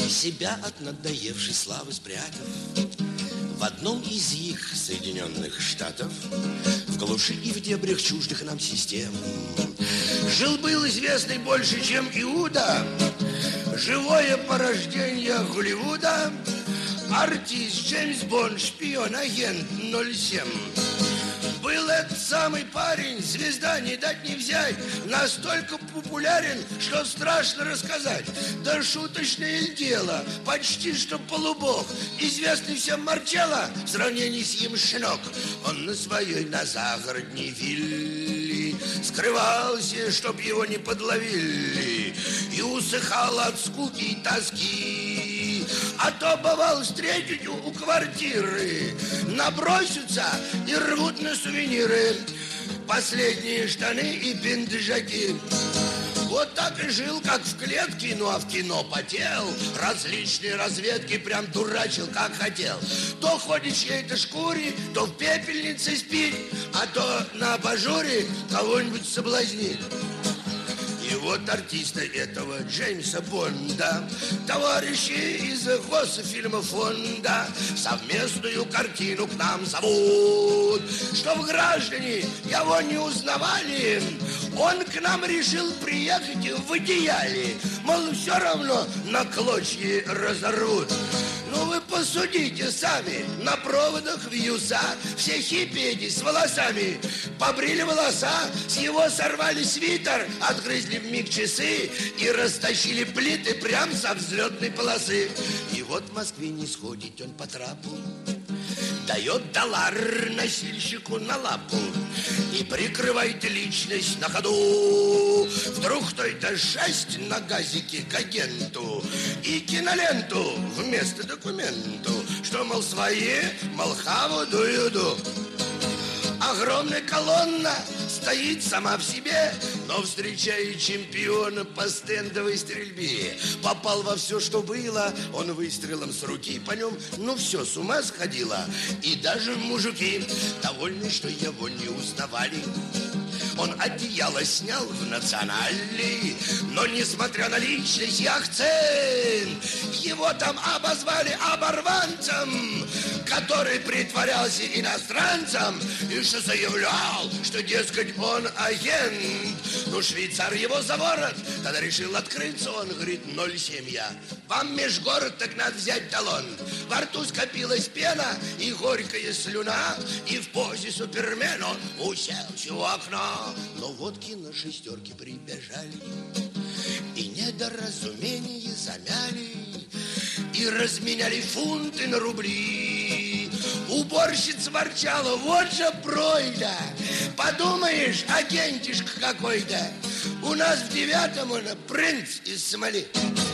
Себя от надоевшей славы спрятав в одном из их Соединенных Штатов, в глуши и в дебрях чуждых нам систем, жил-был известный больше, чем Иуда, живое порождение Голливуда, артист Джеймс Бонд, шпион, агент 07. Был этот самый парень, звезда, не дать не взять, настолько популярен, что страшно рассказать. Да шуточное дело, почти что полубог, известный всем Марчелло, в сравнении с ним щенок. Он на своей, на загородней вилле скрывался, чтоб его не подловили, и усыхал от скуки и тоски. А то бывал встретить у квартиры, набросятся и рвут на сувениры последние штаны и пиджаки. Вот так и жил, как в клетке, ну а в кино потел, различные разведки прям дурачил, как хотел. То ходит в чьей-то шкуре, то в пепельнице спит, а то на абажуре кого-нибудь соблазнит. И вот артиста этого Джеймса Бонда товарищи из Госфильма фонда совместную картину к нам зовут. Чтоб граждане его не узнавали, он к нам решил приехать в одеяле. Мол, все равно на клочья разорвут. Ну вы посудите сами, на проводах вьюса все хиппеди с волосами побрили волоса, с его сорвали свитер, отгрызли вмиг часы и растащили плиты прям со взлетной полосы. И вот в Москве не сходит он по трапу, дает $1 носильщику на лапу и прикрывает личность на ходу. Вдруг кто-то шесть на газике к агенту и киноленту вместо документу, что, мол, свои, мол, хаву дуюду. Огромная колонна стоит сама в себе, но встречает чемпиона по стендовой стрельбе. Попал во все, что было, он выстрелом с руки по нем, ну все, с ума сходило. И даже мужики довольны, что его не узнавали. Он одеяло снял в национальный, но несмотря на личность и акцент, его там обозвали оборванцем, который притворялся иностранцем и что заявлял, что, дескать, он агент. Ну, швейцар его за ворот, когда решил открыться, он говорит: 0,7 я. Вам межгород, так надо взять талон. Во рту скопилась пена и горькая слюна, и в позе супермена он уселся у окна. Но водки на шестерке прибежали и недоразумение замяли, и разменяли фунты на рубли. Уборщица ворчала: вот же пройда, подумаешь, агентишка какой-то. У нас в 9-м он принц из Сомали.